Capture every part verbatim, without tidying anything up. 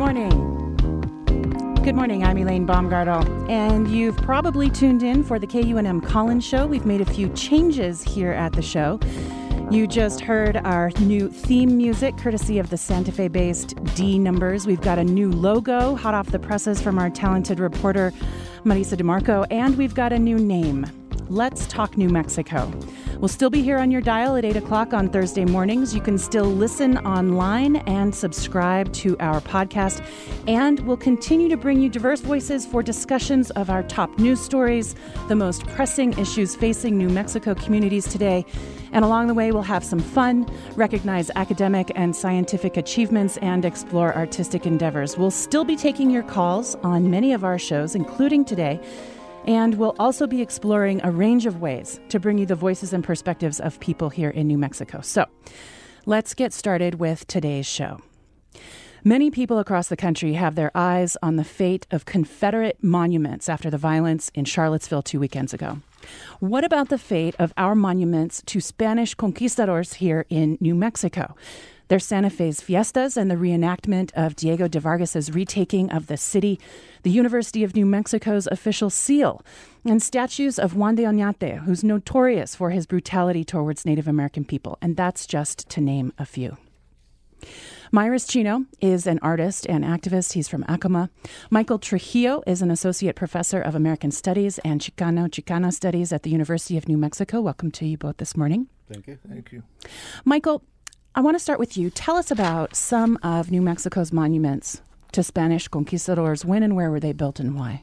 morning. Good morning, I'm Elaine Baumgartel, and you've probably tuned in for the K U N M Collins Show. We've made a few changes here at the show. You just heard our new theme music, courtesy of the Santa Fe-based D Numbers. We've got a new logo, hot off the presses from our talented reporter, Marisa DeMarco, and we've got a new name. Let's Talk New Mexico. We'll still be here on your dial at eight o'clock on Thursday mornings. You can still listen online and subscribe to our podcast. And we'll continue to bring you diverse voices for discussions of our top news stories, the most pressing issues facing New Mexico communities today. And along the way, we'll have some fun, recognize academic and scientific achievements, and explore artistic endeavors. We'll still be taking your calls on many of our shows, including today. And we'll also be exploring a range of ways to bring you the voices and perspectives of people here in New Mexico. So let's get started with today's show. Many people across the country have their eyes on the fate of Confederate monuments after the violence in Charlottesville two weekends ago. What about the fate of our monuments to Spanish conquistadors here in New Mexico? There's Santa Fe's fiestas and the reenactment of Diego de Vargas's retaking of the city, the University of New Mexico's official seal, and statues of Juan de Oñate, who's notorious for his brutality towards Native American people. And that's just to name a few. Mayris Chino is an artist and activist. He's from Acoma. Michael Trujillo is an associate professor of American Studies and Chicano Chicana Studies at the University of New Mexico. Welcome to you both this morning. Thank you. Thank you. Michael, I want to start with you. Tell us about some of New Mexico's monuments to Spanish conquistadors. When and where were they built and why?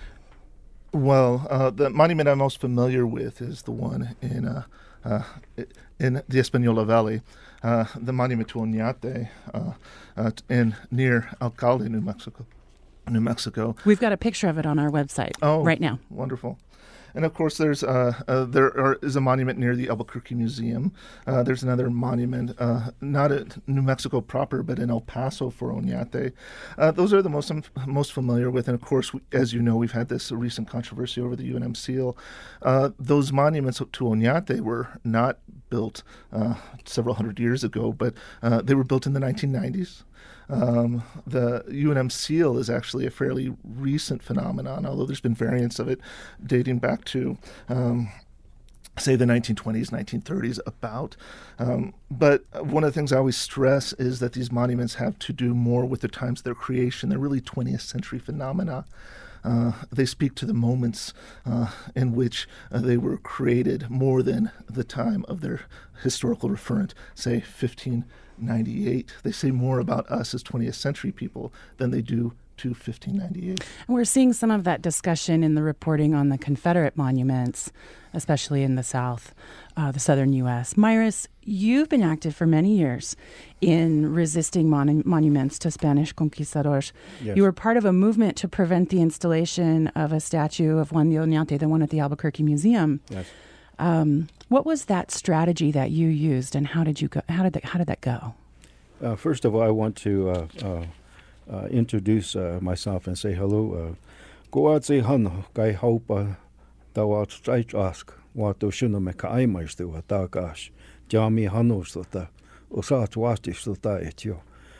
Well, uh, the monument I'm most familiar with is the one in uh, uh, in the Espanola Valley, uh, the monument to Oñate uh, uh, in near Alcalde, New Mexico. New Mexico. We've got a picture of it on our website oh, right now. Wonderful. And of course, there's uh, uh, there are, is a monument near the Albuquerque Museum. Uh, there's another monument, uh, not at New Mexico proper, but in El Paso for Oñate. Uh, those are the most I'm most familiar with. And of course, we, as you know, we've had this recent controversy over the U N M seal. Uh, those monuments to Oñate were not built uh, several hundred years ago, but uh, they were built in the nineteen nineties. Um, the U N M seal is actually a fairly recent phenomenon, although there's been variants of it dating back to, um, say, the nineteen twenties, nineteen thirties about. Um, but one of the things I always stress is that these monuments have to do more with the times of their creation. They're really twentieth century phenomena. Uh, they speak to the moments uh, in which uh, they were created more than the time of their historical referent, say, fifteen ninety-eight. They say more about us as twentieth century people than they do to fifteen ninety-eight. And we're seeing some of that discussion in the reporting on the Confederate monuments, especially in the South, uh, the southern U S. Mayris, you've been active for many years in resisting mon- monuments to Spanish conquistadors. Yes. You were part of a movement to prevent the installation of a statue of Juan de Oñate, the one at the Albuquerque Museum. Yes. Um, what was that strategy that you used, and how did you go? How did that, how did that go? Uh, first of all, I want to uh, uh, uh, introduce uh, myself and say hello. Goatse hano kai haupa dawa straight ask wato shuno me ka aimais tu atakash jami hano stota osat wasti stota etio.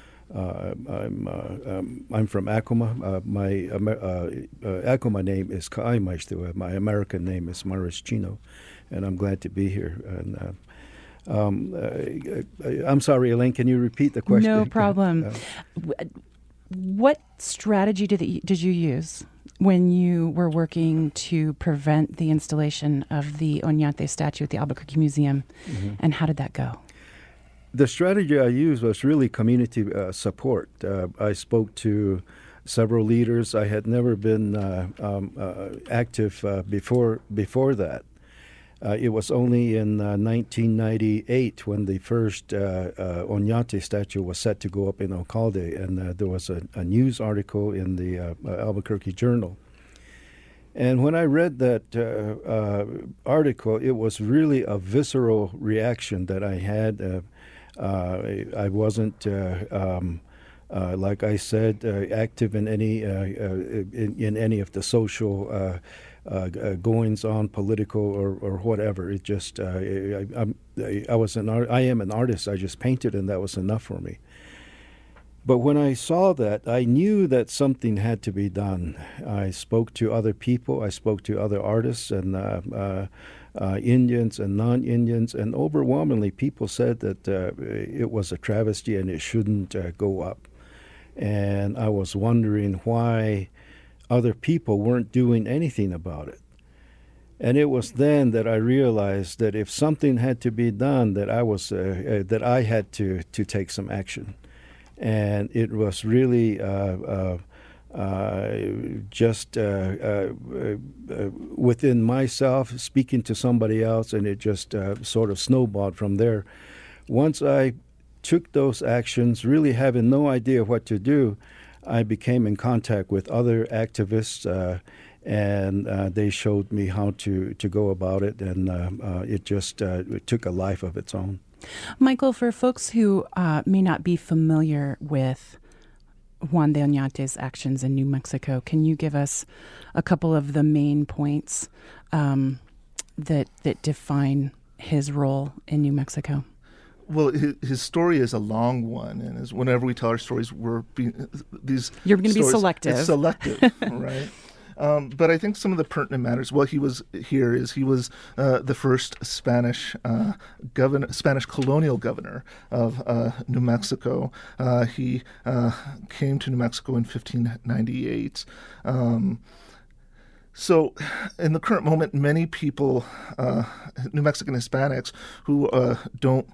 I'm uh, um, I'm from Acoma. Uh, my uh, uh, Acoma name is Ka'aimaistu. My American name is Mayris Chino, and I'm glad to be here. And uh, um, uh, I'm sorry, Elaine. Can you repeat the question? No problem. Uh, what strategy did you, did you use when you were working to prevent the installation of the Oñate statue at the Albuquerque Museum, mm-hmm. and how did that go? The strategy I used was really community uh, support. Uh, I spoke to several leaders. I had never been uh, um, uh, active uh, before before that. Uh, it was only in uh, nineteen ninety-eight when the first uh, uh, Oñate statue was set to go up in Alcalde, and uh, there was a, a news article in the uh, uh, Albuquerque Journal. And when I read that uh, uh, article, it was really a visceral reaction that I had. Uh, Uh, I wasn't, uh, um, uh, like I said, uh, active in any uh, uh, in, in any of the social uh, uh, goings on, political or, or whatever. It just uh, I, I, I was an art, I am an artist. I just painted, and that was enough for me. But when I saw that, I knew that something had to be done. I spoke to other people. I spoke to other artists and uh, uh, uh, Indians and non-Indians, and overwhelmingly people said that uh, it was a travesty and it shouldn't uh, go up. And I was wondering why other people weren't doing anything about it. And it was then that I realized that if something had to be done, that I was uh, uh, that I had to to take some action. And it was really uh, uh, uh, just uh, uh, uh, within myself, speaking to somebody else, and it just uh, sort of snowballed from there. Once I took those actions, really having no idea what to do, I became in contact with other activists, uh, and uh, they showed me how to, to go about it, and uh, uh, it just uh, it took a life of its own. Michael, for folks who uh, may not be familiar with Juan de Oñate's actions in New Mexico, can you give us a couple of the main points um, that that define his role in New Mexico? Well, his, his story is a long one, and as whenever we tell our stories, we're being these. You're going to be stories, selective. It's selective, right? Um, but I think some of the pertinent matters. What he was here is he was uh, the first Spanish uh, governor, Spanish colonial governor of uh, New Mexico. Uh, he uh, came to New Mexico in fifteen ninety-eight. Um, So, in the current moment, many people, uh, New Mexican Hispanics, who uh, don't,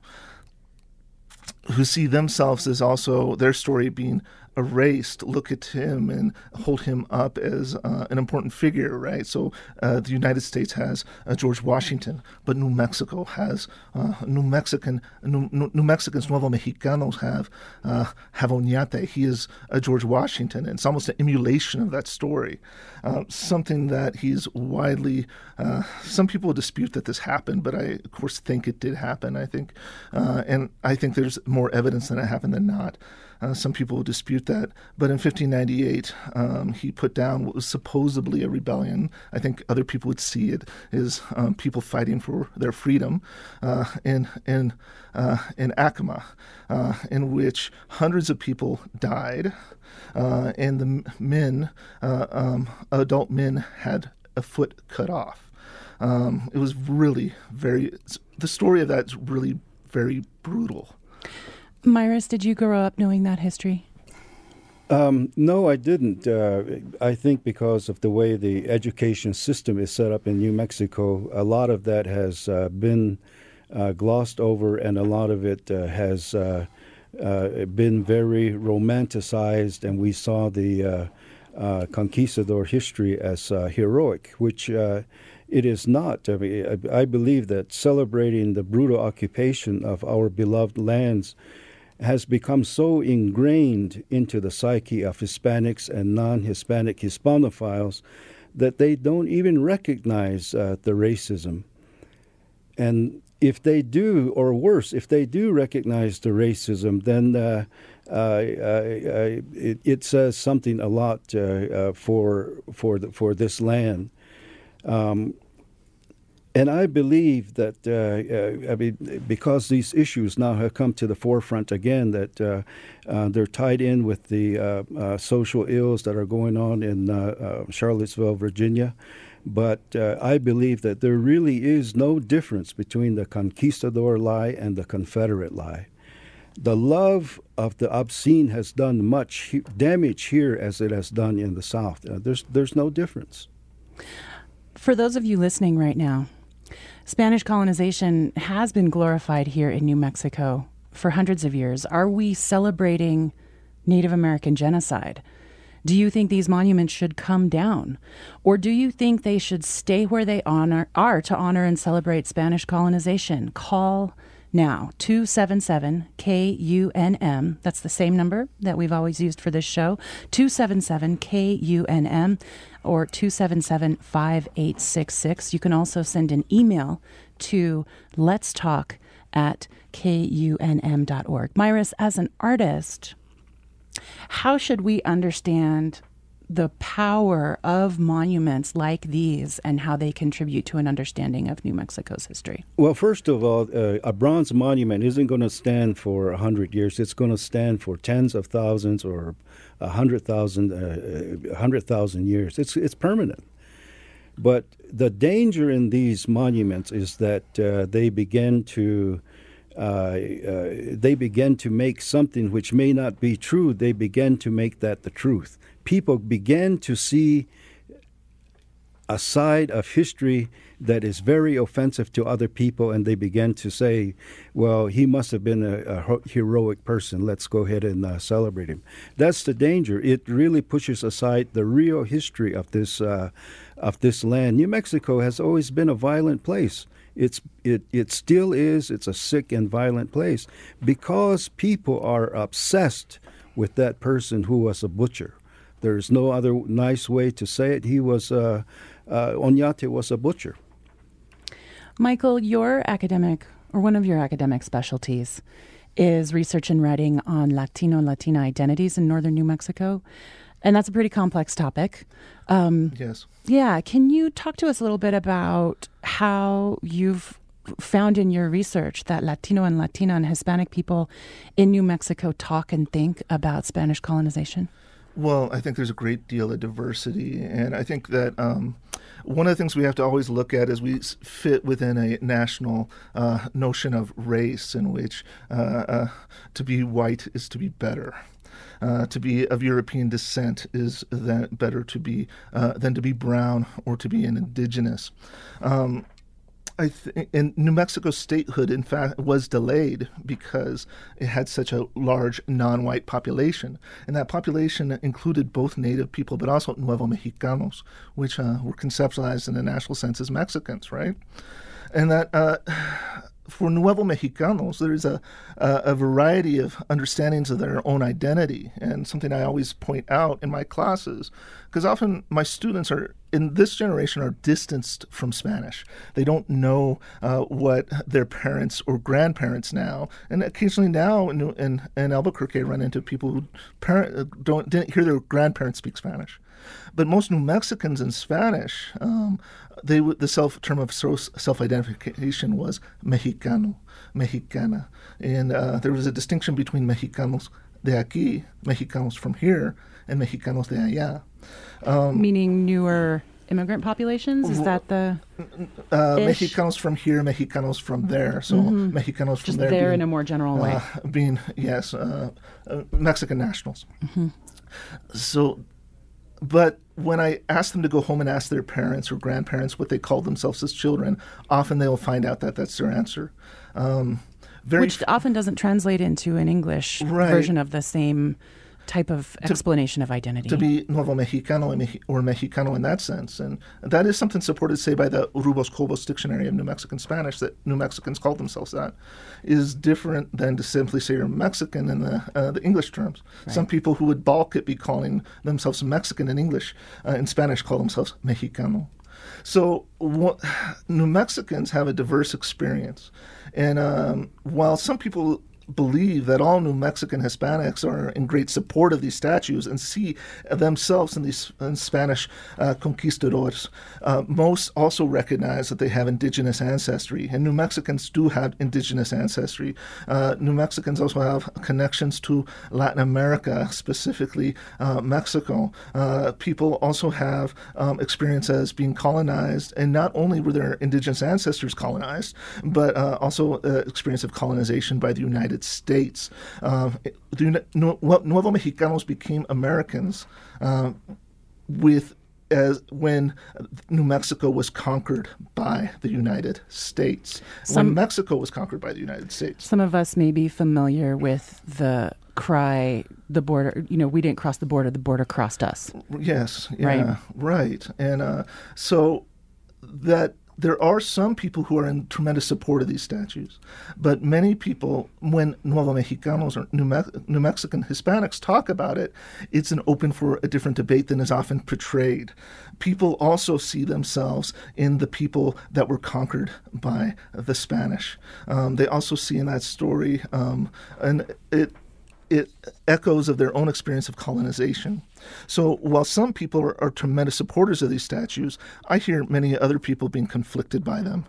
who see themselves as also their story being erased, look at him and hold him up as uh, an important figure, right? So uh, the United States has uh, George Washington, but New Mexico has uh, New Mexican New, New Mexicans, Nuevo Mexicanos have uh, have Oñate. He is a George Washington, and it's almost an emulation of that story. Uh, something that he's widely. Uh, some people dispute that this happened, but I, of course, think it did happen. I think, uh, and I think there's more evidence that it happened than not. Uh, some people dispute that. But in fifteen ninety-eight, um, he put down what was supposedly a rebellion. I think other people would see it as um, people fighting for their freedom uh, in in uh, in Acoma, uh, in which hundreds of people died, uh, and the men, uh, um, adult men, had a foot cut off. Um, it was really very. The story of that is really very brutal. Myris, did you grow up knowing that history? Um, no, I didn't. Uh, I think because of the way the education system is set up in New Mexico, a lot of that has uh, been uh, glossed over, and a lot of it uh, has uh, uh, been very romanticized, and we saw the uh, uh, conquistador history as uh, heroic, which uh, it is not. I mean, I, I believe that celebrating the brutal occupation of our beloved lands has become so ingrained into the psyche of Hispanics and non-Hispanic Hispanophiles that they don't even recognize uh, the racism. And if they do, or worse, if they do recognize the racism, then uh, uh, uh, it, it says something a lot uh, uh, for for the, for this land. Um, And I believe that, uh, uh, I mean, because these issues now have come to the forefront again, that uh, uh, they're tied in with the uh, uh, social ills that are going on in uh, uh, Charlottesville, Virginia. But uh, I believe that there really is no difference between the conquistador lie and the Confederate lie. The love of the obscene has done much he- damage here as it has done in the South. Uh, there's there's no difference. For those of you listening right now, Spanish colonization has been glorified here in New Mexico for hundreds of years. Are we celebrating Native American genocide? Do you think these monuments should come down? Or do you think they should stay where they honor, are to honor and celebrate Spanish colonization? Call now, two seven seven K U N M. That's the same number that we've always used for this show, two seven seven K U N M, or two seven seven, five eight six six. You can also send an email to letstalk at K U N M dot org. Myris, as an artist, how should we understand the power of monuments like these and how they contribute to an understanding of New Mexico's history? Well, first of all, uh, a bronze monument isn't going to stand for a hundred years. It's going to stand for tens of thousands or a hundred thousand, uh, a hundred thousand years. It's it's permanent. But the danger in these monuments is that uh, they begin to uh, uh, they begin to make something which may not be true. They begin to make that the truth. People begin to see a side of history that is very offensive to other people, and they begin to say, well, he must have been a, a heroic person. Let's go ahead and uh, celebrate him. That's the danger. It really pushes aside the real history of this uh, of this land. New Mexico has always been a violent place. It's it it still is. It's a sick and violent place because people are obsessed with that person who was a butcher. There's no other nice way to say it. He was uh, uh, Oñate was a butcher. Michael, your academic, or one of your academic specialties, is research and writing on Latino and Latina identities in northern New Mexico. And that's a pretty complex topic. Um, yes. Yeah. Can you talk to us a little bit about how you've found in your research that Latino and Latina and Hispanic people in New Mexico talk and think about Spanish colonization? Well, I think there's a great deal of diversity, and I think that um, one of the things we have to always look at is we fit within a national uh, notion of race in which uh, uh, to be white is to be better. Uh, to be of European descent is that better to be uh, than to be brown or to be an indigenous. Um, I th- and New Mexico's statehood, in fact, was delayed because it had such a large non-white population. And that population included both native people, but also Nuevo Mexicanos, which uh, were conceptualized in a national sense as Mexicans, right? And that uh, for Nuevo Mexicanos, there's a, a, a variety of understandings of their own identity. And something I always point out in my classes, because often my students are in this generation are distanced from Spanish. They don't know uh, what their parents or grandparents now, and occasionally now in, in, in Albuquerque I run into people who parent, don't didn't hear their grandparents speak Spanish. But most New Mexicans in Spanish, um, they the self term of self-identification was Mexicano, Mexicana, and uh, there was a distinction between Mexicanos de aquí, Mexicanos from here, and Mexicanos de allá. Um, Meaning newer immigrant populations? Is that the uh, Mexicanos from here, Mexicanos from there? So mm-hmm. Mexicanos from Just there, there being, in a more general way. Uh, being yes, uh, uh, Mexican nationals. Mm-hmm. So, but when I ask them to go home and ask their parents or grandparents what they call themselves as children, often they will find out that that's their answer. Um, very Which f- often doesn't translate into an English right. version of the same type of explanation to, of identity. To be Nuevo Mexicano or Mexicano in that sense. And that is something supported, say, by the Urubos-Cobos Dictionary of New Mexican Spanish, that New Mexicans call themselves that, is different than to simply say you're Mexican in the, uh, the English terms. Right. Some people who would balk at be calling themselves Mexican in English, uh, in Spanish call themselves Mexicano. So what, New Mexicans have a diverse experience. And um, while some people believe that all New Mexican Hispanics are in great support of these statues and see themselves in these in Spanish uh, conquistadors. Uh, most also recognize that they have indigenous ancestry, and New Mexicans do have indigenous ancestry. Uh, New Mexicans also have connections to Latin America, specifically uh, Mexico. Uh, people also have um, experience as being colonized, and not only were their indigenous ancestors colonized, but uh, also uh, experience of colonization by the United States. Uh, the Nuevo Mexicanos became Americans uh, with as when New Mexico was conquered by the United States. Some, when Mexico was conquered by the United States. Some of us may be familiar with the cry, the border, you know, we didn't cross the border, the border crossed us. Yes, yeah, right. right. And uh, so that there are some people who are in tremendous support of these statues, but many people, when Nuevo Mexicanos or New, Me- New Mexican Hispanics talk about it, it's an open for a different debate than is often portrayed. People also see themselves in the people that were conquered by the Spanish. Um, they also see in that story, um, and it it echoes of their own experience of colonization. So while some people are, are tremendous supporters of these statues, I hear many other people being conflicted by them.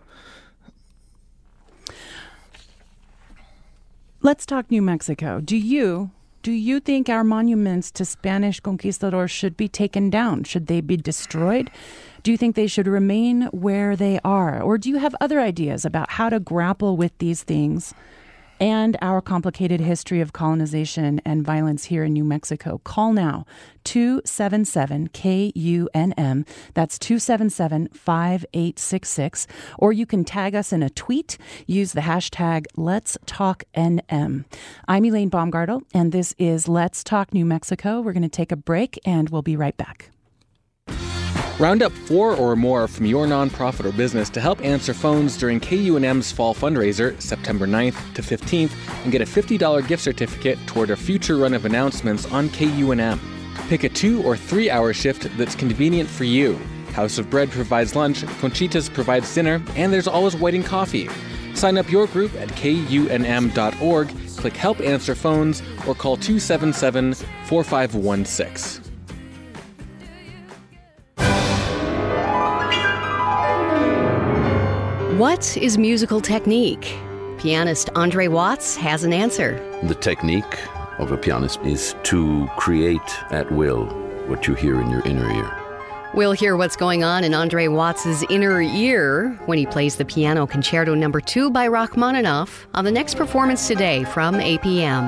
Let's talk New Mexico. Do you do you think our monuments to Spanish conquistadors should be taken down? Should they be destroyed? Do you think they should remain where they are? Or do you have other ideas about how to grapple with these things and our complicated history of colonization and violence here in New Mexico? Call now, two seven seven K U N M. That's two seven seven, five eight six six. Or you can tag us in a tweet. Use the hashtag Let's Talk N M. I'm Elaine Baumgartel, and this is Let's Talk New Mexico. We're going to take a break, and we'll be right back. Round up four or more from your nonprofit or business to help answer phones during K U N M's fall fundraiser, September ninth to fifteenth, and get a fifty dollars gift certificate toward a future run of announcements on K U N M. Pick a two- or three-hour shift that's convenient for you. House of Bread provides lunch, Conchitas provides dinner, and there's always waiting coffee. Sign up your group at K U N M dot org, click Help Answer Phones, or call two seven seven, four five one six. What is musical technique? Pianist Andre Watts has an answer. The technique of a pianist is to create at will what you hear in your inner ear. We'll hear what's going on in Andre Watts' inner ear when he plays the Piano Concerto Number two by Rachmaninoff on the next performance today from eight p.m.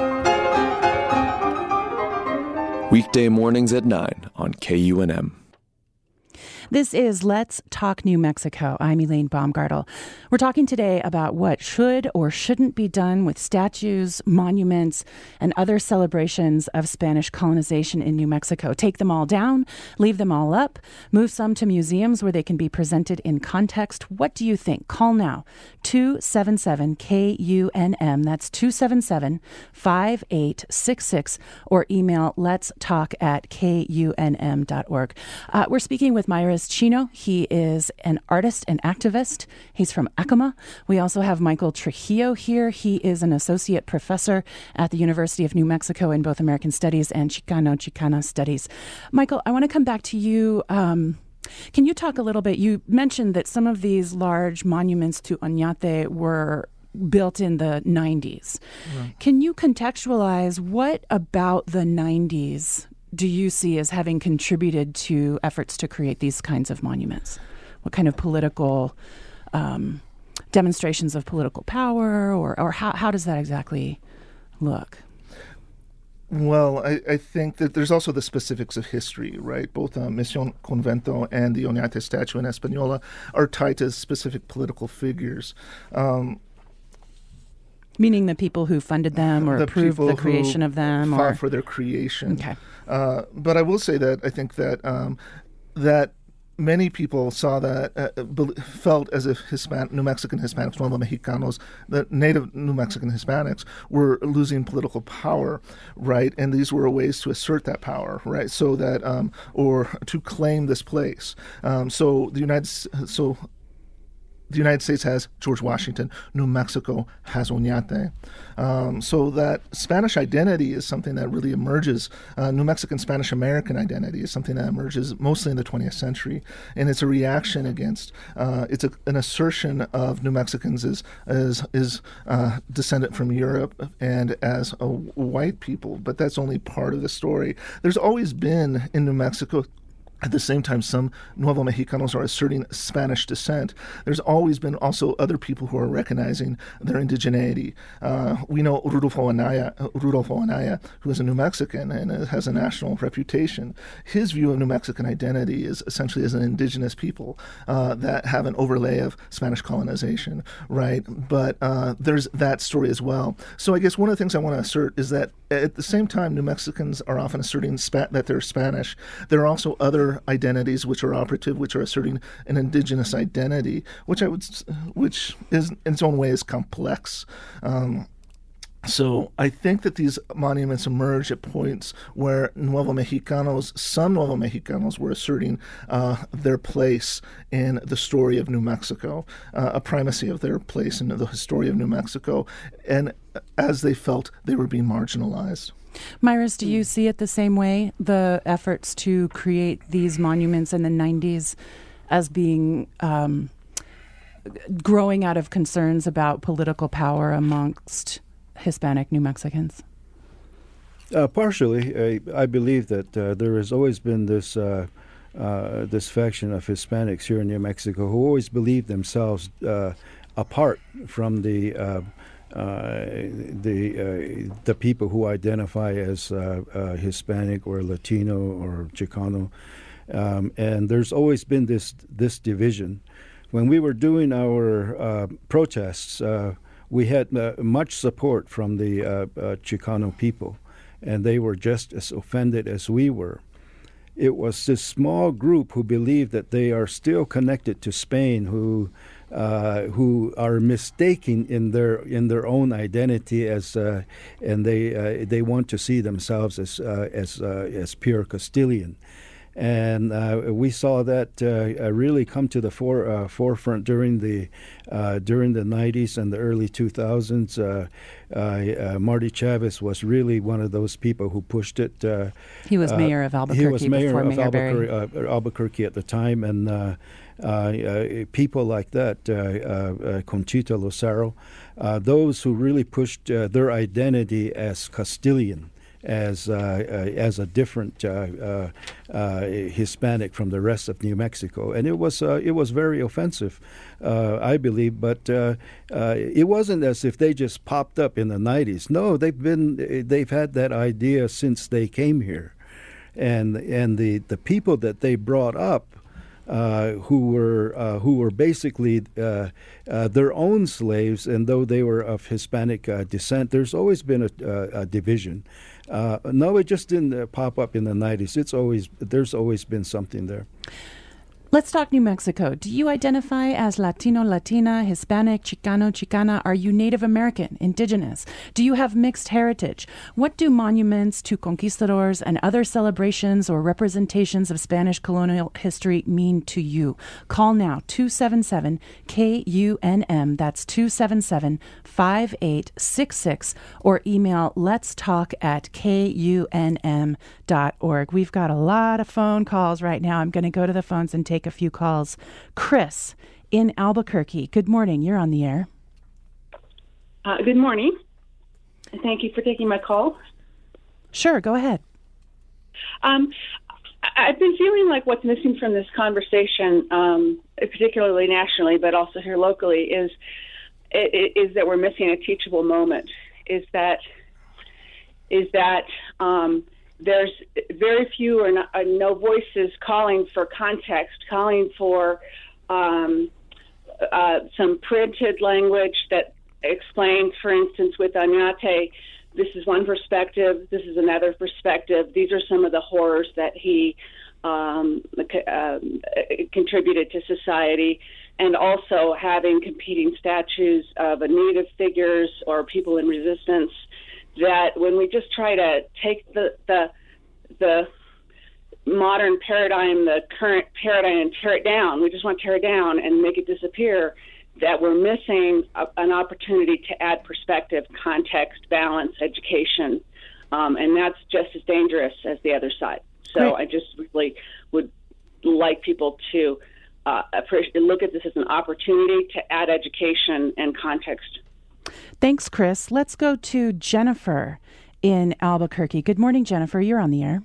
Weekday mornings at nine on K U N M. This is Let's Talk New Mexico. I'm Elaine Baumgartel. We're talking today about what should or shouldn't be done with statues, monuments, and other celebrations of Spanish colonization in New Mexico. Take them all down, leave them all up, move some to museums where they can be presented in context. What do you think? Call now, two seven seven K U N M. That's two seven seven, five eight six six, or email let's talk at K U N M dot org. Uh, we're speaking with Myris Chino. He is an artist and activist. He's from Acoma. We also have Michael Trujillo here. He is an associate professor at the University of New Mexico in both American Studies and Chicano Chicana Studies. Michael, I want to come back to you. Um, can you talk a little bit? You mentioned that some of these large monuments to Oñate were built in the nineties. Right. Can you contextualize what about the nineties do you see as having contributed to efforts to create these kinds of monuments? What kind of political um, demonstrations of political power, or, or how, how does that exactly look? Well, I, I think that there's also the specifics of history, right? Both uh, Mission Convento and the Oñate statue in Española are tied to specific political figures. Um, Meaning the people who funded them or the approved the creation of them? Fought or for their creation. Okay. Uh, but I will say that I think that um, that many people saw that, uh, be- felt as if Hispan- New Mexican Hispanics, Nuevo Mexicanos, the native New Mexican Hispanics, were losing political power, right? And these were ways to assert that power, right? So that, um, or to claim this place. Um, so the United, so. The United States has George Washington. New Mexico has Oñate. Um, so that Spanish identity is something that really emerges. Uh, New Mexican Spanish American identity is something that emerges mostly in the twentieth century. And it's a reaction against, uh, it's a, an assertion of New Mexicans as, as, as uh, descendant from Europe and as a white people. But that's only part of the story. There's always been in New Mexico, at the same time, some Nuevo Mexicanos are asserting Spanish descent. There's always been also other people who are recognizing their indigeneity. Uh, we know Rudolfo Anaya, Rudolfo Anaya, who is a New Mexican and has a national reputation. His view of New Mexican identity is essentially as an indigenous people uh, that have an overlay of Spanish colonization, right? But uh, there's that story as well. So I guess one of the things I want to assert is that at the same time, New Mexicans are often asserting spa- that they're Spanish. There are also other identities which are operative, which are asserting an indigenous identity, which I would, which is in its own way is complex. Um, So I think that these monuments emerge at points where Nuevo Mexicanos, some Nuevo Mexicanos, were asserting uh, their place in the story of New Mexico, uh, a primacy of their place in the story of New Mexico, and as they felt they were being marginalized. Myris, do you see it the same way, the efforts to create these monuments in the nineties as being um, growing out of concerns about political power amongst Hispanic New Mexicans? Uh, partially. I, I believe that uh, there has always been this uh, uh, this faction of Hispanics here in New Mexico who always believe themselves uh, apart from the uh, uh, the uh, the people who identify as uh, uh, Hispanic or Latino or Chicano, um, and there's always been this this division. When we were doing our uh, protests, uh, we had uh, much support from the uh, uh, Chicano people, and they were just as offended as we were. It was this small group who believed that they are still connected to Spain, who uh, who are mistaken in their in their own identity as, uh, and they uh, they want to see themselves as uh, as uh, as pure Castilian. And uh, we saw that uh, really come to the fore, uh, forefront during the uh, during the nineties and the early two thousands. Uh, uh, uh, Marty Chavez was really one of those people who pushed it. Uh, he was mayor of Albuquerque. He was mayor before of Mayor Albuquerque, uh, Albuquerque at the time, and uh, uh, uh, people like that, uh, uh, Conchita Lucero, uh, those who really pushed uh, their identity as Castilian, as uh, uh, as a different uh, uh, uh, Hispanic from the rest of New Mexico, and it was uh, it was very offensive, uh, I believe. But uh, uh, it wasn't as if they just popped up in the nineties. No, they've been they've had that idea since they came here, and and the, the people that they brought up. Uh, who were uh, who were basically uh, uh, their own slaves, and though they were of Hispanic uh, descent, there's always been a, a, a division. Uh, no, it just didn't uh, pop up in the nineties. It's always there's always been something there. Let's talk New Mexico. Do you identify as Latino, Latina, Hispanic, Chicano, Chicana? Are you Native American, Indigenous? Do you have mixed heritage? What do monuments to conquistadors and other celebrations or representations of Spanish colonial history mean to you? Call now, two seven seven K U N M. That's two seven seven, five eight six six, or email let's talk at K U N M dot org. We've got a lot of phone calls right now. I'm going to go to the phones and take a few calls. Chris in Albuquerque. Good morning. You're on the air. Uh, good morning. Thank you for taking my call. Sure, go ahead. Um, I've been feeling like what's missing from this conversation, um, particularly nationally, but also here locally, is is that we're missing a teachable moment. Is that is that um, there's very few or, not, or no voices calling for context, calling for um, uh, some printed language that explains, for instance, with Oñate, this is one perspective, this is another perspective. These are some of the horrors that he um, uh, contributed to society, and also having competing statues of Native figures or people in resistance, that when we just try to take the the, the modern paradigm, the current paradigm, and tear it down, we just want to tear it down and make it disappear, that we're missing a, an opportunity to add perspective, context, balance, education, um, and that's just as dangerous as the other side. So Great. I just really would like people to uh, look at this as an opportunity to add education and context. Thanks, Chris. Let's go to Jennifer in Albuquerque. Good morning, Jennifer. You're on the air.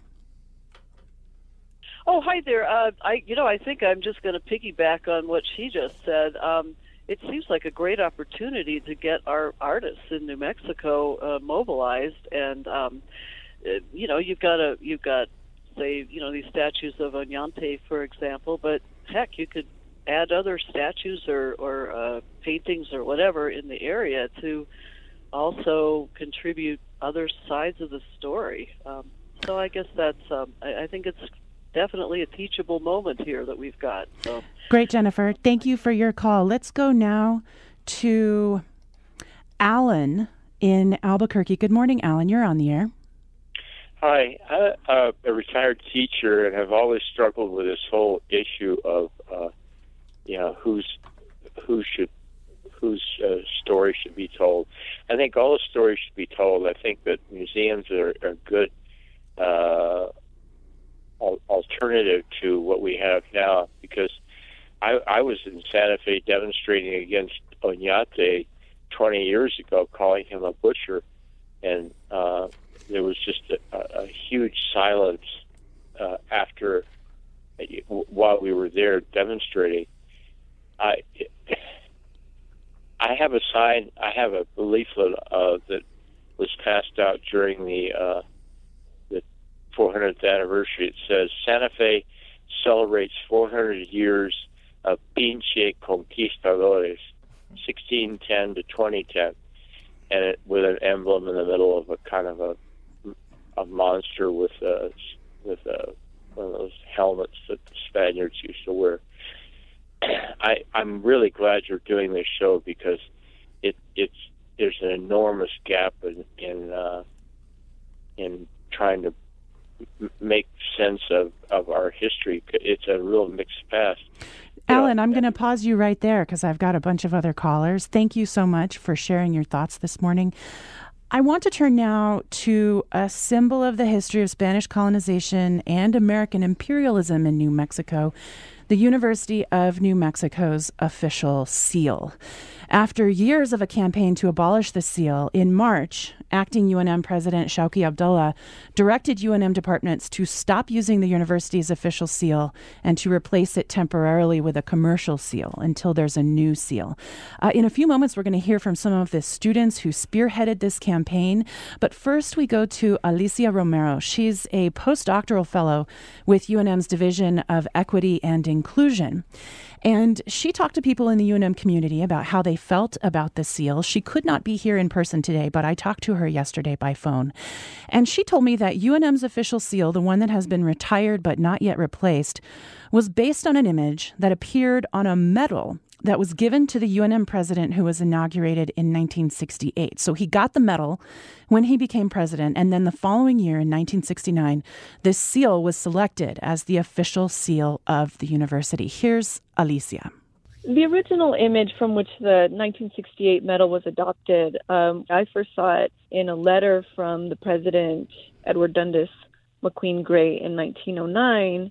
Oh, hi there. Uh, I, you know, I think I'm just going to piggyback on what she just said. Um, it seems like a great opportunity to get our artists in New Mexico uh, mobilized, and um, uh, you know, you've got a, you've got, say, you know, these statues of Oñate, for example, but heck, you could add other statues or, or uh, paintings or whatever in the area to also contribute other sides of the story. Um, so I guess that's, um, I, I think it's definitely a teachable moment here that we've got. So. Great, Jennifer. Thank you for your call. Let's go now to Alan in Albuquerque. Good morning, Alan. You're on the air. Hi. I'm uh, a retired teacher and have always struggled with this whole issue of, uh, you know, who's who should whose uh, story should be told. I think all the stories should be told. I think that museums are, are good uh, al- alternative to what we have now, because I, I was in Santa Fe demonstrating against Oñate twenty years ago, calling him a butcher, and uh, there was just a, a huge silence uh, after while we were there demonstrating. I I have a sign, I have a leaflet uh, that was passed out during the uh, the four hundredth anniversary. It says, Santa Fe celebrates four hundred years of Pinche Conquistadores, sixteen ten to twenty ten, and it, with an emblem in the middle of a kind of a a monster with a, with a, one of those helmets that the Spaniards used to wear. I, I'm really glad you're doing this show, because it it's there's an enormous gap in in, uh, in trying to m- make sense of, of our history. It's a real mixed past. Alan, I'm going to pause you right there because I've got a bunch of other callers. Thank you so much for sharing your thoughts this morning. I want to turn now to a symbol of the history of Spanish colonization and American imperialism in New Mexico, the University of New Mexico's official seal. After years of a campaign to abolish the seal, in March, acting U N M President Shawky Abdullah directed U N M departments to stop using the university's official seal and to replace it temporarily with a commercial seal until there's a new seal. Uh, in a few moments, we're going to hear from some of the students who spearheaded this campaign. But first, we go to Alicia Romero. She's a postdoctoral fellow with U N M's Division of Equity and Inclusion. And she talked to people in the U N M community about how they felt about the seal. She could not be here in person today, but I talked to her yesterday by phone. And she told me that U N M's official seal, the one that has been retired but not yet replaced, was based on an image that appeared on a medal that was given to the U N M president who was inaugurated in nineteen sixty-eight. So he got the medal when he became president, and then the following year in nineteen sixty-nine, this seal was selected as the official seal of the university. Here's Alicia. The original image from which the nineteen sixty-eight medal was adopted, um, I first saw it in a letter from the president, Edward Dundas McQueen Gray, in nineteen oh nine,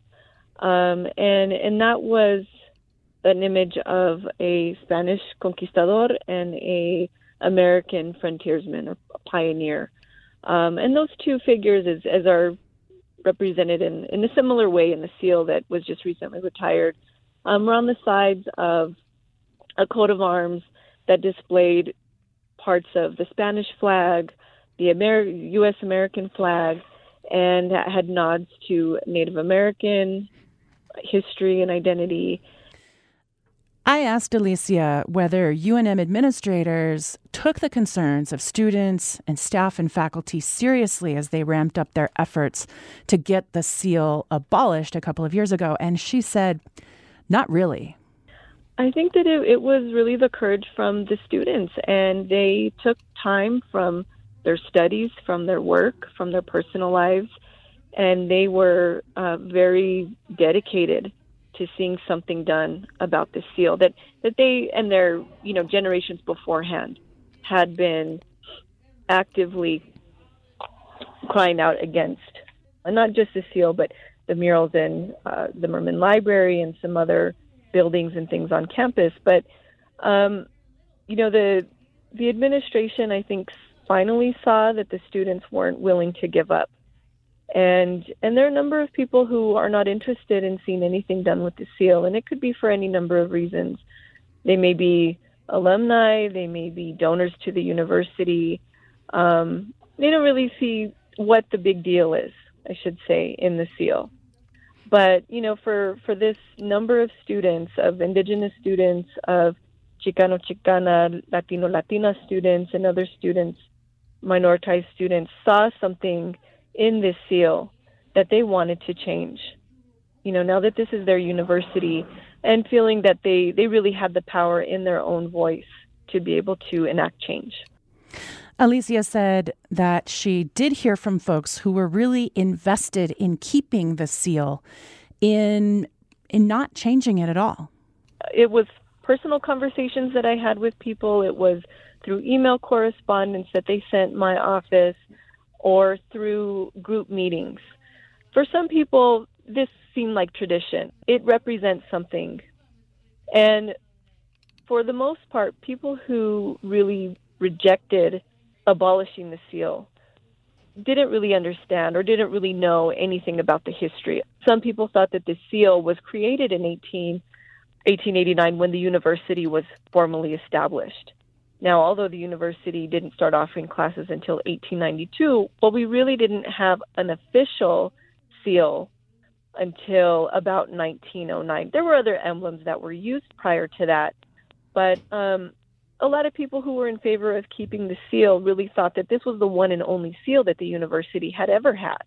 um, and and that was an image of a Spanish conquistador and a American frontiersman or pioneer. Um, and those two figures, as, as are represented in, in a similar way in the seal that was just recently retired, um, were on the sides of a coat of arms that displayed parts of the Spanish flag, the Amer- U S American flag, and had nods to Native American history and identity. I asked Alicia whether U N M administrators took the concerns of students and staff and faculty seriously as they ramped up their efforts to get the seal abolished a couple of years ago. And she said, not really. I think that it, it was really the courage from the students, and they took time from their studies, from their work, from their personal lives, and they were uh, very dedicated to seeing something done about this seal that, that they and their, you know, generations beforehand had been actively crying out against. And not just the seal, but the murals in uh, the Merman Library and some other buildings and things on campus. But, um, you know, the the administration, I think, finally saw that the students weren't willing to give up. And and there are a number of people who are not interested in seeing anything done with the seal, and it could be for any number of reasons. They may be alumni, they may be donors to the university. Um, they don't really see what the big deal is, I should say, in the seal. But, you know, for, for this number of students, of indigenous students, of Chicano, Chicana, Latino, Latina students, and other students, minoritized students, saw something in this seal that they wanted to change. You know, now that this is their university, and feeling that they, they really had the power in their own voice to be able to enact change. Alicia said that she did hear from folks who were really invested in keeping the seal, in in not changing it at all. It was personal conversations that I had with people. It was through email correspondence that they sent my office or through group meetings. For some people, this seemed like tradition. It represents something. And for the most part, people who really rejected abolishing the seal didn't really understand or didn't really know anything about the history. Some people thought that the seal was created in eighteen eighty-nine when the university was formally established. Now, although the university didn't start offering classes until eighteen ninety-two, well, we really didn't have an official seal until about nineteen oh nine. There were other emblems that were used prior to that, but um, a lot of people who were in favor of keeping the seal really thought that this was the one and only seal that the university had ever had.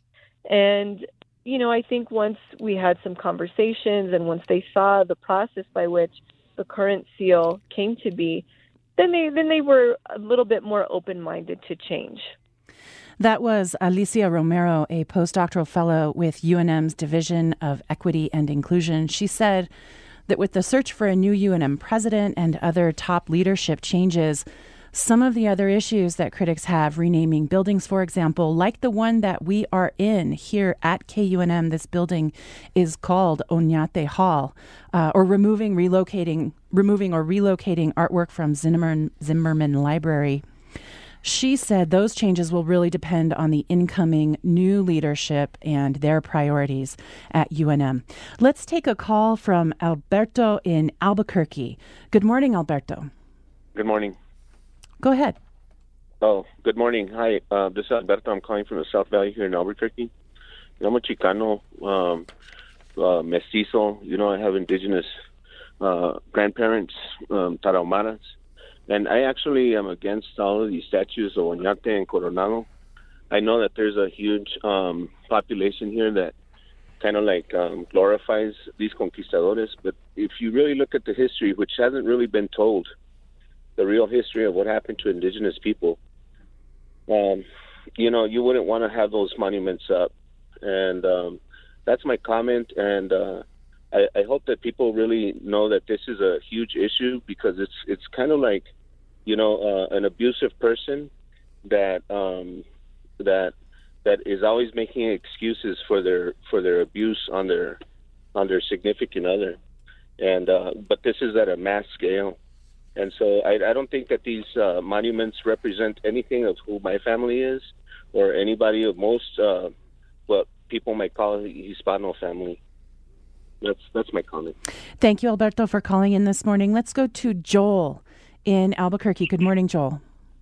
And, you know, I think once we had some conversations and once they saw the process by which the current seal came to be, then they then they were a little bit more open-minded to change. That was Alicia Romero, a postdoctoral fellow with U N M's Division of Equity and Inclusion. She said that with the search for a new U N M president and other top leadership changes, some of the other issues that critics have, renaming buildings, for example, like the one that we are in here at K U N M, this building is called Oñate Hall, uh, or removing, relocating, removing or relocating artwork from Zimmerman, Zimmerman Library. She said those changes will really depend on the incoming new leadership and their priorities at U N M. Let's take a call from Alberto in Albuquerque. Good morning, Alberto. Good morning. Go ahead. Oh, good morning. Hi, uh, this is Alberto. I'm calling from the South Valley here in Albuquerque. I'm a Chicano, um, uh, mestizo. You know, I have indigenous uh, grandparents, um, Tarahumaras. And I actually am against all of these statues of Oñate and Coronado. I know that there's a huge um, population here that kind of like um, glorifies these conquistadores. But if you really look at the history, which hasn't really been told, the real history of what happened to indigenous people, um, you know, you wouldn't want to have those monuments up. And um, that's my comment. And uh, I, I hope that people really know that this is a huge issue, because it's it's kind of like, you know, uh, an abusive person that um, that that is always making excuses for their for their abuse on their on their significant other, and uh, but this is at a mass scale, and so I, I don't think that these uh, monuments represent anything of who my family is, or anybody of most uh, what people might call a Hispano family. That's that's my comment. Thank you, Alberto, for calling in this morning. Let's go to Joel in Albuquerque. Good morning, Joel.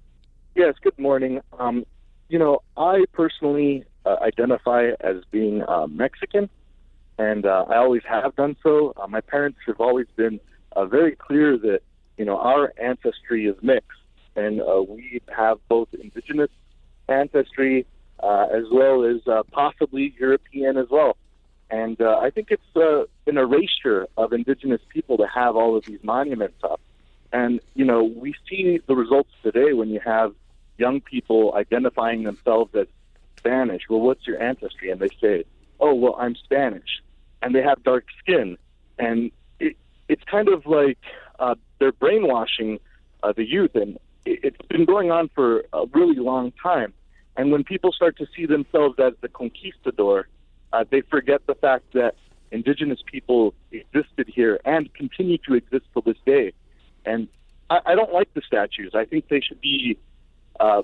Yes, good morning. Um, you know, I personally uh, identify as being uh, Mexican, and uh, I always have done so. Uh, my parents have always been uh, very clear that, you know, our ancestry is mixed, and uh, we have both indigenous ancestry uh, as well as uh, possibly European as well. And uh, I think it's uh, an erasure of indigenous people to have all of these monuments up. And, you know, we see the results today when you have young people identifying themselves as Spanish. Well, what's your ancestry? And they say, oh, well, I'm Spanish. And they have dark skin. And it, it's kind of like uh, they're brainwashing uh, the youth. And it, it's been going on for a really long time. And when people start to see themselves as the conquistador, uh, they forget the fact that indigenous people existed here and continue to exist to this day. And I, I don't like the statues. I think they should be uh,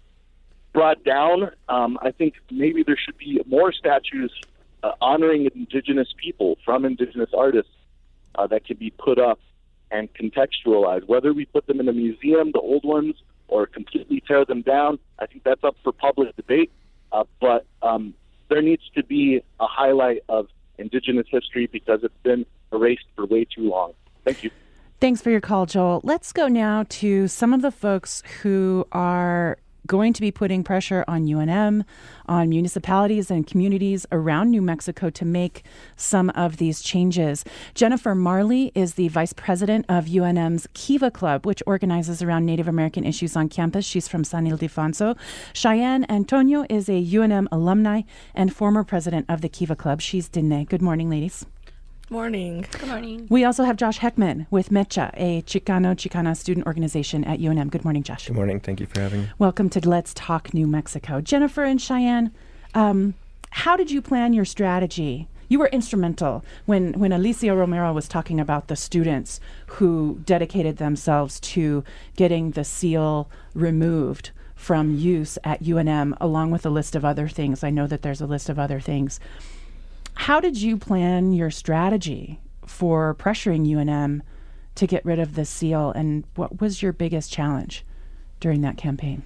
brought down. Um, I think maybe there should be more statues uh, honoring indigenous people from indigenous artists uh, that could be put up and contextualized. Whether we put them in a museum, the old ones, or completely tear them down, I think that's up for public debate. Uh, but um, there needs to be a highlight of indigenous history, because it's been erased for way too long. Thank you. Thanks for your call, Joel. Let's go now to some of the folks who are going to be putting pressure on U N M, on municipalities and communities around New Mexico to make some of these changes. Jennifer Marley is the vice president of U N M's Kiva Club, which organizes around Native American issues on campus. She's from San Ildefonso. Cheyenne Antonio is a U N M alumni and former president of the Kiva Club. She's Diné. Good morning, ladies. Morning. Good morning. We also have Josh Heckman with Mecha, a Chicano Chicana student organization at U N M. Good morning, Josh. Good morning. Thank you for having me. Welcome to Let's Talk New Mexico. Jennifer and Cheyenne, um, how did you plan your strategy? You were instrumental when, when Alicia Romero was talking about the students who dedicated themselves to getting the seal removed from use at U N M, along with a list of other things. I know that there's a list of other things. How did you plan your strategy for pressuring U N M to get rid of the seal, and what was your biggest challenge during that campaign?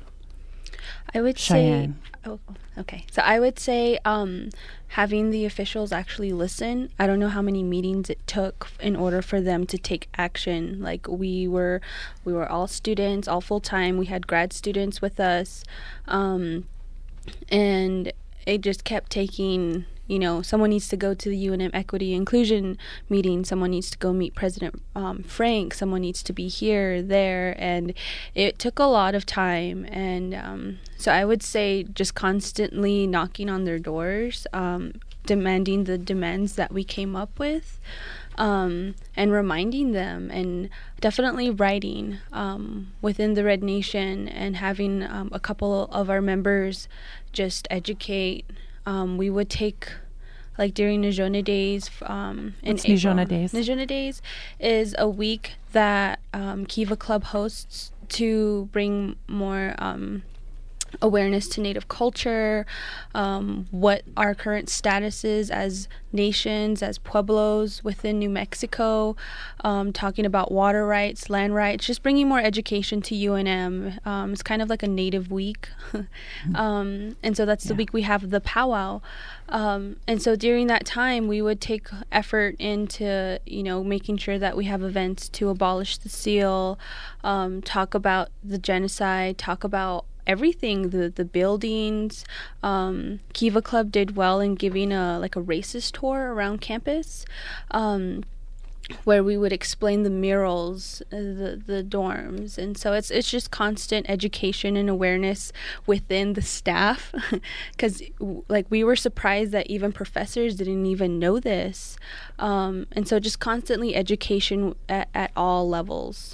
I would Cheyenne. say, oh, okay. So I would say um, having the officials actually listen. I don't know how many meetings it took in order for them to take action. Like we were, we were all students, all full time. We had grad students with us, um, and it just kept taking. You know, someone needs to go to the U N M Equity Inclusion meeting. Someone needs to go meet President um, Frank. Someone needs to be here, there. And it took a lot of time. And um, so I would say just constantly knocking on their doors, um, demanding the demands that we came up with, um, and reminding them, and definitely writing um, within the Red Nation, and having um, a couple of our members just educate. Um, we would take, like during Nijona Days um, in What's April. Nijona Days? Nijona Days is a week that um, Kiva Club hosts to bring more um, awareness to Native culture, um, what our current status is as nations, as pueblos within New Mexico, um, talking about water rights, land rights, just bringing more education to U N M. Um, it's kind of like a Native week. um, and so that's the yeah. week we have the powwow. Um, and so during that time, we would take effort into, you know, making sure that we have events to abolish the seal, um, talk about the genocide, talk about everything, the the buildings. um Kiva Club did well in giving a like a racist tour around campus, um where we would explain the murals, uh, the the dorms. And so it's it's just constant education and awareness within the staff, because like we were surprised that even professors didn't even know this, um and so just constantly education at, at all levels.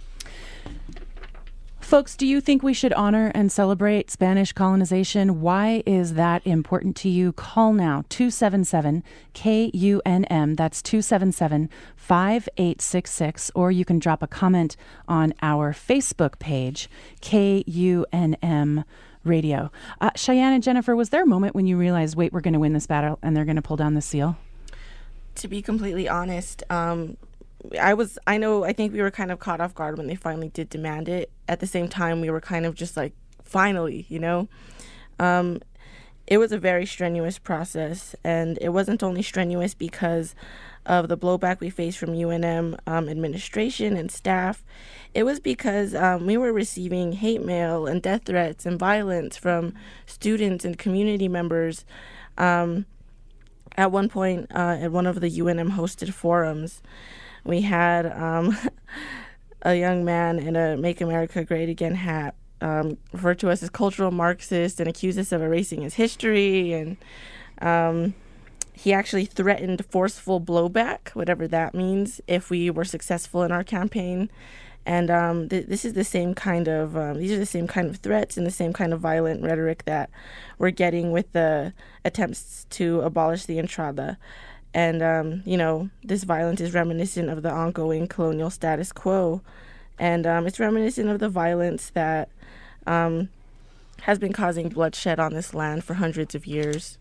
Folks, do you think we should honor and celebrate Spanish colonization? Why is that important to you? Call now, two seven seven K U N M. That's two seven seven, five eight six six. Or you can drop a comment on our Facebook page, K U N M Radio. Uh, Cheyenne and Jennifer, was there a moment when you realized, wait, we're going to win this battle and they're going to pull down the seal? To be completely honest, um, I was, I know, I think we were kind of caught off guard when they finally did demand it. At the same time, we were kind of just like, finally, you know? Um, it was a very strenuous process, and it wasn't only strenuous because of the blowback we faced from U N M um, administration and staff. It was because um, we were receiving hate mail and death threats and violence from students and community members. Um, at one point, uh, at one of the U N M hosted forums, we had um, a young man in a Make America Great Again hat um, refer to us as cultural Marxist and accuse us of erasing his history. And um, he actually threatened forceful blowback, whatever that means, if we were successful in our campaign. And um, th- this is the same kind of, um, these are the same kind of threats and the same kind of violent rhetoric that we're getting with the attempts to abolish the Entrada. And, um, you know, this violence is reminiscent of the ongoing colonial status quo. And um, it's reminiscent of the violence that um, has been causing bloodshed on this land for hundreds of years.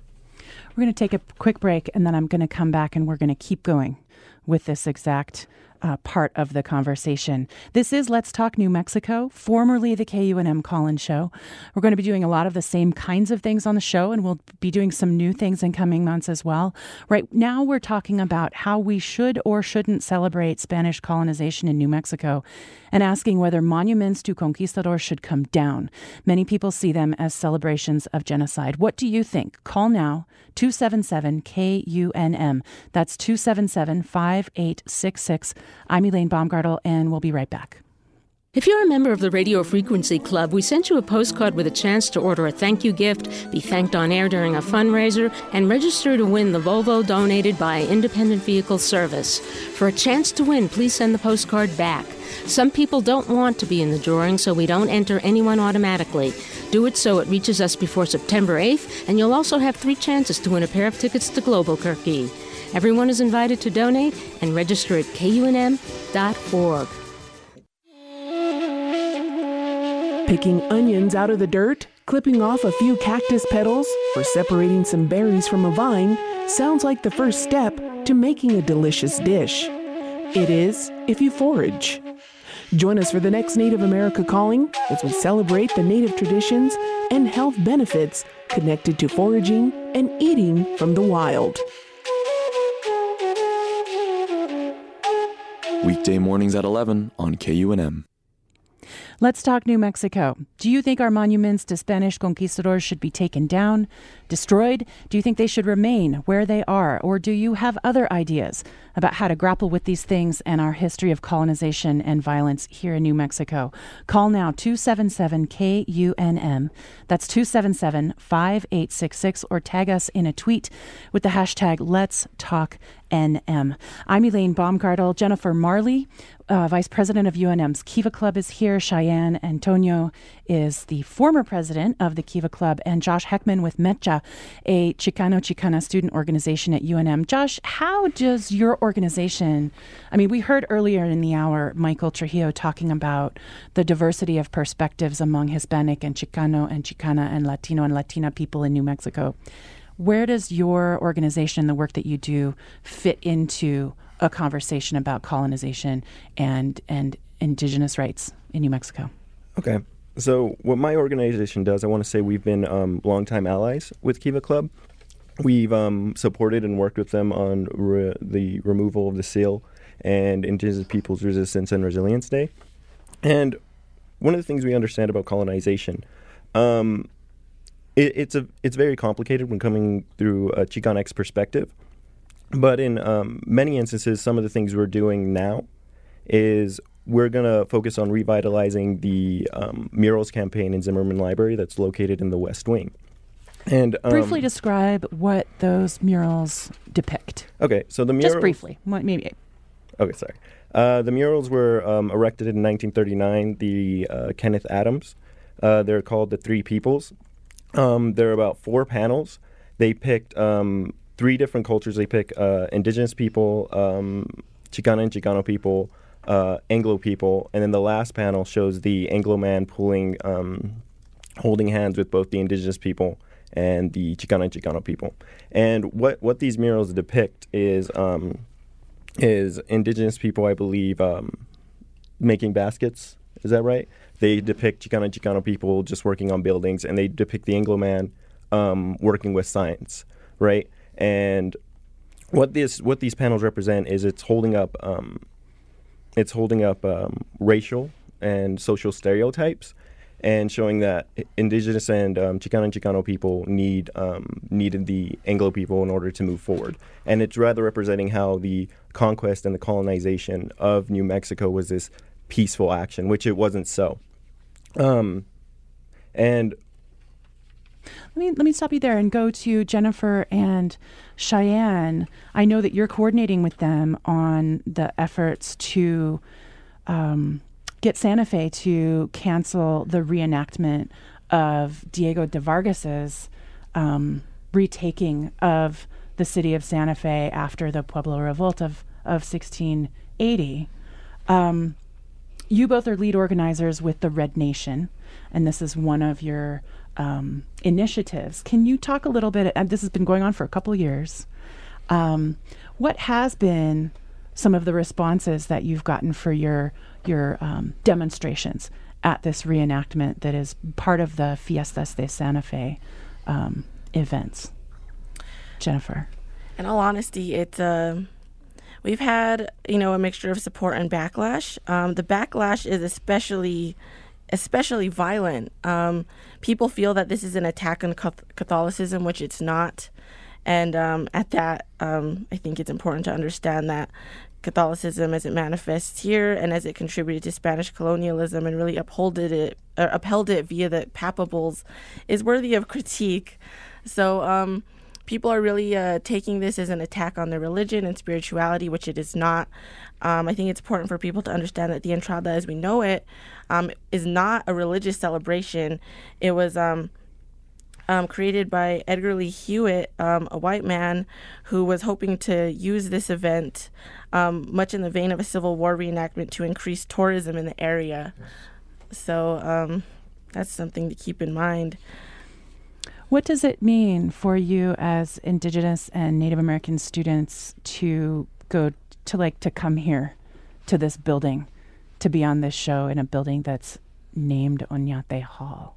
We're going to take a quick break, and then I'm going to come back and we're going to keep going with this exact uh, part of the conversation. This is Let's Talk New Mexico, formerly the K U N M Call-In Show. We're going to be doing a lot of the same kinds of things on the show, and we'll be doing some new things in coming months as well. Right now, we're talking about how we should or shouldn't celebrate Spanish colonization in New Mexico, and asking whether monuments to conquistadors should come down. Many people see them as celebrations of genocide. What do you think? Call now, two seven seven K U N M. That's two seven seven, five eight six six. I'm Elaine Baumgartel, and we'll be right back. If you're a member of the Radio Frequency Club, we sent you a postcard with a chance to order a thank you gift, be thanked on air during a fundraiser, and register to win the Volvo donated by Independent Vehicle Service. For a chance to win, please send the postcard back. Some people don't want to be in the drawing, so we don't enter anyone automatically. Do it so it reaches us before September eighth, and you'll also have three chances to win a pair of tickets to Global Kirky. Everyone is invited to donate and register at K U N M dot org. Picking onions out of the dirt, clipping off a few cactus petals, or separating some berries from a vine sounds like the first step to making a delicious dish. It is if you forage. Join us for the next Native America Calling as we celebrate the Native traditions and health benefits connected to foraging and eating from the wild. Weekday mornings at eleven on K U N M. Let's talk New Mexico. Do you think our monuments to Spanish conquistadors should be taken down, destroyed? Do you think they should remain where they are? Or do you have other ideas about how to grapple with these things and our history of colonization and violence here in New Mexico? Call now, two seven seven K U N M. That's two seven seven, five eight six six, or tag us in a tweet with the hashtag Let's Talk N M. I'm Elaine Baumgartel. Jennifer Marley, uh, Vice President of U N M's Kiva Club, is here. Cheyenne Antonio is the former president of the Kiva Club, and Josh Heckman with Mecha, a Chicano Chicana student organization at U N M. Josh, how does your organization, I mean, we heard earlier in the hour Michael Trujillo talking about the diversity of perspectives among Hispanic and Chicano and Chicana and Latino and Latina people in New Mexico. Where does your organization, the work that you do, fit into a conversation about colonization and and indigenous rights in New Mexico? Okay. So what my organization does, I want to say we've been um, longtime allies with Kiva Club. We've um, supported and worked with them on re- the removal of the seal and Indigenous Peoples Resistance and Resilience Day. And one of the things we understand about colonization, um, it, it's a it's very complicated when coming through a Chicanx perspective. But in um, many instances, some of the things we're doing now is we're going to focus on revitalizing the um, murals campaign in Zimmerman Library that's located in the West Wing. And um, briefly describe what those murals depict. Okay, so the murals... Just briefly, maybe. Okay, sorry. Uh, the murals were um, erected in nineteen thirty-nine, the uh, Kenneth Adams. Uh, they're called the Three Peoples. Um, there are about four panels. They picked um, three different cultures. They pick uh, indigenous people, um, Chicana and Chicano people, uh, Anglo people, and then the last panel shows the Anglo man pulling, um, holding hands with both the indigenous people and the Chicana and Chicano people. And what, what these murals depict is um, is indigenous people, I believe, um, making baskets. Is that right? They depict Chicana and Chicano people just working on buildings, and they depict the Anglo man um, working with science, right? And what this what these panels represent is it's holding up um, it's holding up um, racial and social stereotypes, and showing that indigenous and um, Chicana and Chicano people need um, needed the Anglo people in order to move forward. And it's rather representing how the conquest and the colonization of New Mexico was this peaceful action, which it wasn't so. Um, and let me let me stop you there and go to Jennifer and Cheyenne. I know that you're coordinating with them on the efforts to um, get Santa Fe to cancel the reenactment of Diego de Vargas's um, retaking of the city of Santa Fe after the Pueblo Revolt of, of sixteen eighty. Um, you both are lead organizers with the Red Nation, and this is one of your um, initiatives. Can you talk a little bit, and this has been going on for a couple of years, um, what has been some of the responses that you've gotten for your your um, demonstrations at this reenactment that is part of the Fiestas de Santa Fe um, events. Jennifer. In all honesty, it's uh, we've had, you know, a mixture of support and backlash. Um, the backlash is especially especially violent. Um, people feel that this is an attack on Catholicism, which it's not. And um, at that, um, I think it's important to understand that Catholicism, as it manifests here and as it contributed to Spanish colonialism and really upholded it, uh, upheld it via the Papa Bulls, is worthy of critique. So um, people are really uh, taking this as an attack on their religion and spirituality, which it is not. Um, I think it's important for people to understand that the Entrada, as we know it, um, is not a religious celebration. It was um, um, created by Edgar Lee Hewitt, um, a white man who was hoping to use this event um, much in the vein of a Civil War reenactment to increase tourism in the area. Yes. So um, that's something to keep in mind. What does it mean for you as Indigenous and Native American students to go to like to come here to this building, to be on this show in a building that's named Oñate Hall?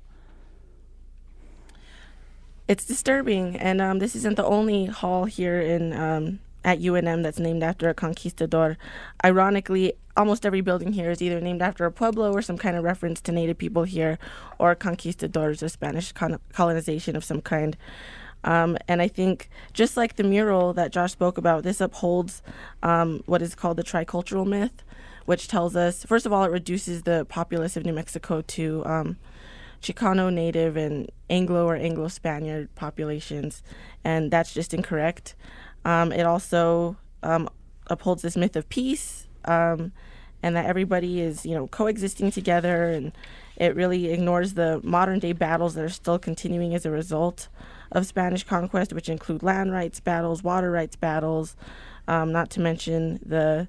It's disturbing, and um, this isn't the only hall here in um, at U N M that's named after a conquistador. Ironically, almost every building here is either named after a pueblo or some kind of reference to Native people here, or conquistadors or Spanish con- colonization of some kind. Um, and I think, just like the mural that Josh spoke about, this upholds um, what is called the tricultural myth, which tells us, first of all, it reduces the populace of New Mexico to um, Chicano, Native, and Anglo or Anglo-Spaniard populations, and that's just incorrect. Um, it also um, upholds this myth of peace, um, and that everybody is, you know, coexisting together, and it really ignores the modern-day battles that are still continuing as a result of Spanish conquest, which include land rights battles, water rights battles, um, not to mention the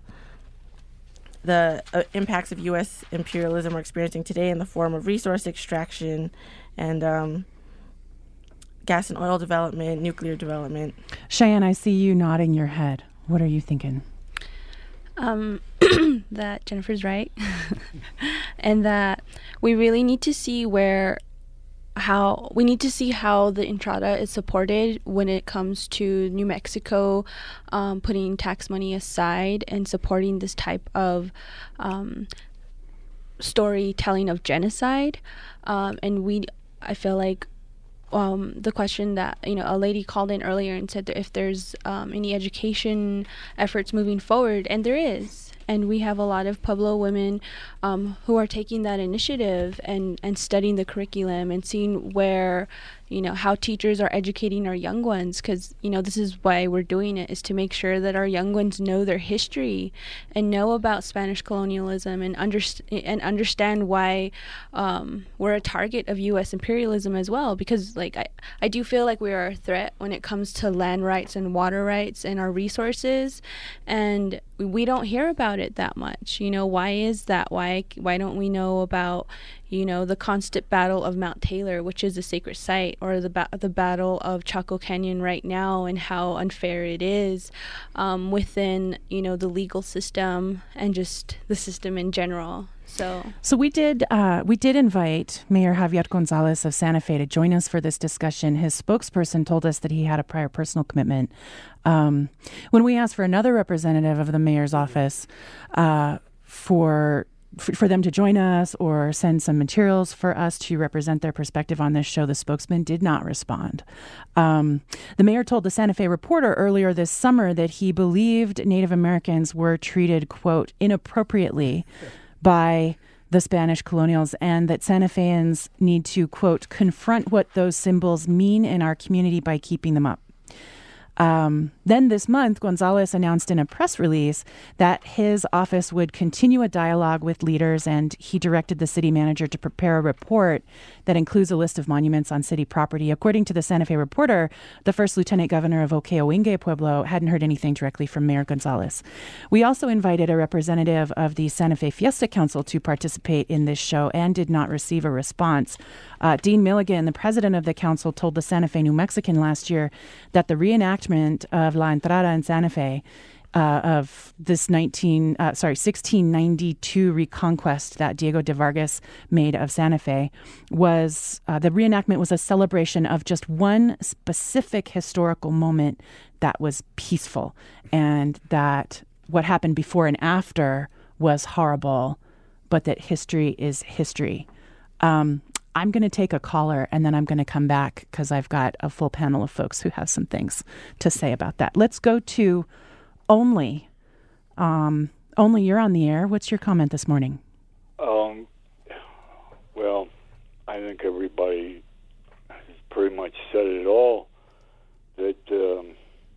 the uh, impacts of U S imperialism we're experiencing today in the form of resource extraction and um, gas and oil development, nuclear development. Cheyenne, I see you nodding your head. What are you thinking? Um, that Jennifer's right. And that we really need to see where how we need to see how the Entrada is supported when it comes to New Mexico um, putting tax money aside and supporting this type of um, storytelling of genocide. Um, and we, I feel like um, the question that, you know, a lady called in earlier and said that if there's um, any education efforts moving forward, and there is. And we have a lot of Pueblo women um, who are taking that initiative and, and studying the curriculum and seeing where, you know, how teachers are educating our young ones. Because, you know, this is why we're doing it, is to make sure that our young ones know their history and know about Spanish colonialism and, underst- and understand why um, we're a target of U S imperialism as well. Because, like, I, I do feel like we are a threat when it comes to land rights and water rights and our resources. And we don't hear about it that much. You know, why is that? Why why don't we know about, you know, the constant battle of Mount Taylor, which is a sacred site, or the ba- the battle of Chaco Canyon right now, and how unfair it is um, within, you know, the legal system and just the system in general. So, so we did uh, we did invite Mayor Javier Gonzalez of Santa Fe to join us for this discussion. His spokesperson told us that he had a prior personal commitment. Um, when we asked for another representative of the mayor's office uh, for, for for them to join us or send some materials for us to represent their perspective on this show, the spokesman did not respond. Um, the mayor told the Santa Fe Reporter earlier this summer that he believed Native Americans were treated, quote, inappropriately by the Spanish colonials, and that Santa Feans need to, quote, confront what those symbols mean in our community by keeping them up. Um, then this month, Gonzalez announced in a press release that his office would continue a dialogue with leaders, and he directed the city manager to prepare a report that includes a list of monuments on city property. According to the Santa Fe Reporter, the first lieutenant governor of Okeowinge Pueblo hadn't heard anything directly from Mayor Gonzalez. We also invited a representative of the Santa Fe Fiesta Council to participate in this show and did not receive a response. Uh, Dean Milligan, the president of the council, told the Santa Fe New Mexican last year that the reenactment of La Entrada in Santa Fe uh, of this nineteen uh, sorry sixteen ninety-two reconquest that Diego de Vargas made of Santa Fe was uh, the reenactment was a celebration of just one specific historical moment that was peaceful, and that what happened before and after was horrible, but that history is history. Um, I'm going to take a caller, and then I'm going to come back because I've got a full panel of folks who have some things to say about that. Let's go to Only. Um, Only, you're on the air. What's your comment this morning? Um, well, I think everybody has pretty much said it all, that um,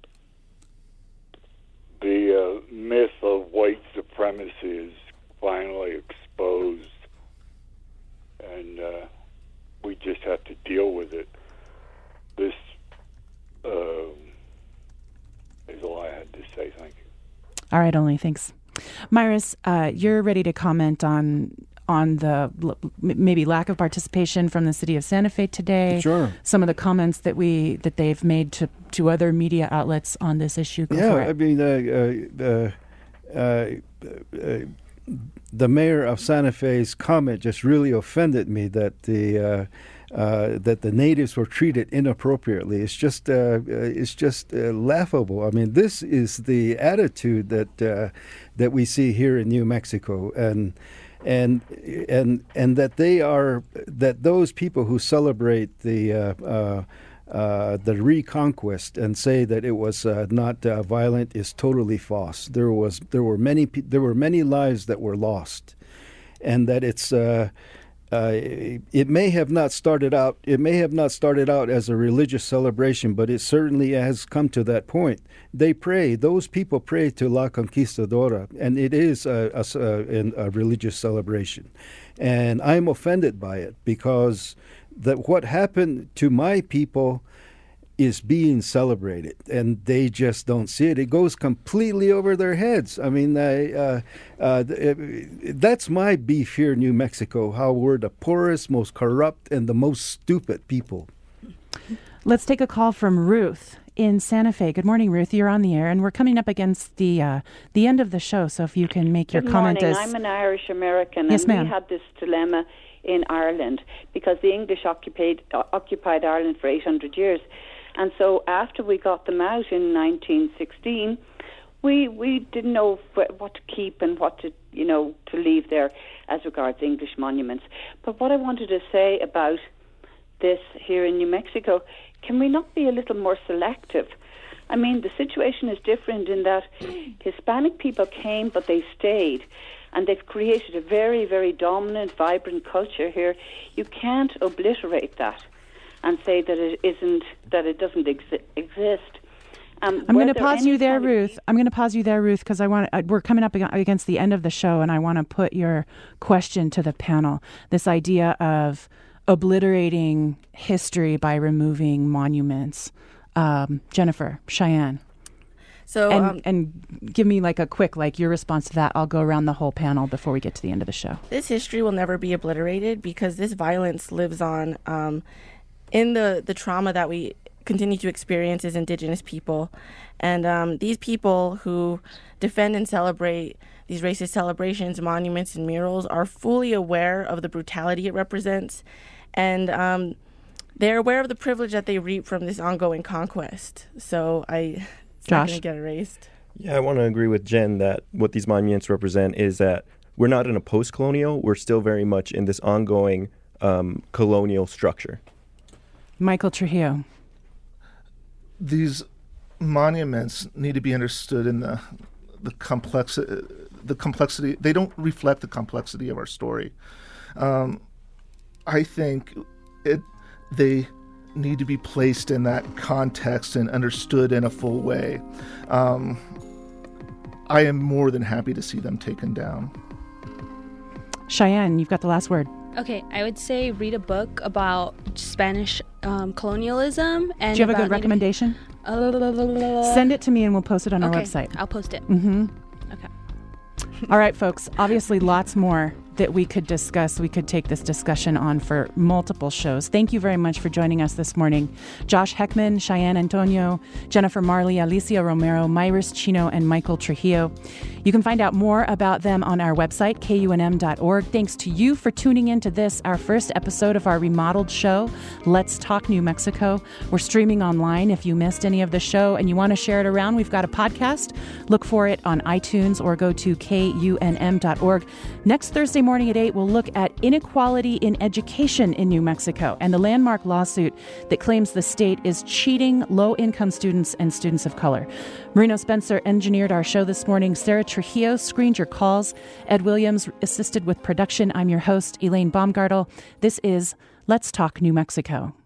the uh, myth of white supremacy is finally exposed, and uh, we just have to deal with it. This uh, is all I had to say. Thank you. All right, Only, thanks. Myris, uh, you're ready to comment on on the l- maybe lack of participation from the city of Santa Fe today. Sure. Some of the comments that we that they've made to, to other media outlets on this issue. Go yeah, for it. I mean, uh, uh, uh, uh, the mayor of Santa Fe's comment just really offended me that the uh, uh, that the natives were treated inappropriately. It's just uh, it's just uh, laughable. I mean, this is the attitude that uh, that we see here in New Mexico, and and and and that they are that those people who celebrate the uh, uh, uh, the Reconquest and say that it was uh, not uh, violent is totally false. There was there were many pe- there were many lives that were lost, and that it's. Uh, Uh, it may have not started out. It may have not started out as a religious celebration, but it certainly has come to that point. They pray; those people pray to La Conquistadora, and it is a, a, a religious celebration. And I'm offended by it because that what happened to my people is being celebrated, and they just don't see it. It goes completely over their heads. I mean, I, uh, uh, that's my beef here in New Mexico, how we're the poorest, most corrupt, and the most stupid people. Let's take a call from Ruth in Santa Fe. Good morning, Ruth. You're on the air, and we're coming up against the uh, the end of the show, so if you can make your Good comment morning. as... I'm an Irish American, Yes, and ma'am. we had this dilemma in Ireland because the English occupied, uh, occupied Ireland for eight hundred years. And so after we got them out in nineteen sixteen, we we didn't know wh- what to keep and what to, you know, to leave there as regards English monuments. But what I wanted to say about this here in New Mexico, can we not be a little more selective? I mean, the situation is different in that Hispanic people came, but they stayed. And they've created a very, very dominant, vibrant culture here. You can't obliterate that and say that it isn't, that it doesn't exi- exist. Um, I'm were going to there pause any you there, kind of- Ruth. I'm going to pause you there, Ruth, because I want uh, we're coming up ag- against the end of the show, and I want to put your question to the panel. This idea of obliterating history by removing monuments. Um, Jennifer, Cheyenne. So, and, um, and give me like a quick, like your response to that. I'll go around the whole panel before we get to the end of the show. This history will never be obliterated because this violence lives on um, in the, the trauma that we continue to experience as Indigenous people. And um, these people who defend and celebrate these racist celebrations, monuments, and murals are fully aware of the brutality it represents. And um, they're aware of the privilege that they reap from this ongoing conquest. So I... It's not going to get erased. Yeah, I want to agree with Jen that what these monuments represent is that we're not in a post-colonial, we're still very much in this ongoing um, colonial structure. Michael Trujillo. These monuments need to be understood in the the complex the complexity. They don't reflect the complexity of our story. Um, I think it they. need to be placed in that context and understood in a full way. Um, I am more than happy to see them taken down. Cheyenne, you've got the last word. Okay, I would say read a book about Spanish um, colonialism. And Do you have a about good recommendation? Native- Send it to me and we'll post it on okay, our website. I'll post it. Mm-hmm. Okay. All right, folks. Obviously, lots more that we could discuss. We could take this discussion on for multiple shows. Thank you very much for joining us this morning. Josh Heckman, Cheyenne Antonio, Jennifer Marley, Alicia Romero, Myris Chino, and Michael Trujillo. You can find out more about them on our website, K U N M dot org. Thanks to you for tuning in to this, our first episode of our remodeled show, Let's Talk New Mexico. We're streaming online. If you missed any of the show and you want to share it around, we've got a podcast. Look for it on iTunes or go to K U N M dot org. Next Thursday morning at eight, we'll look at inequality in education in New Mexico and the landmark lawsuit that claims the state is cheating low-income students and students of color. Marino Spencer engineered our show this morning. Sarah Trujillo screened your calls. Ed Williams assisted with production. I'm your host, Elaine Baumgartel. This is Let's Talk New Mexico.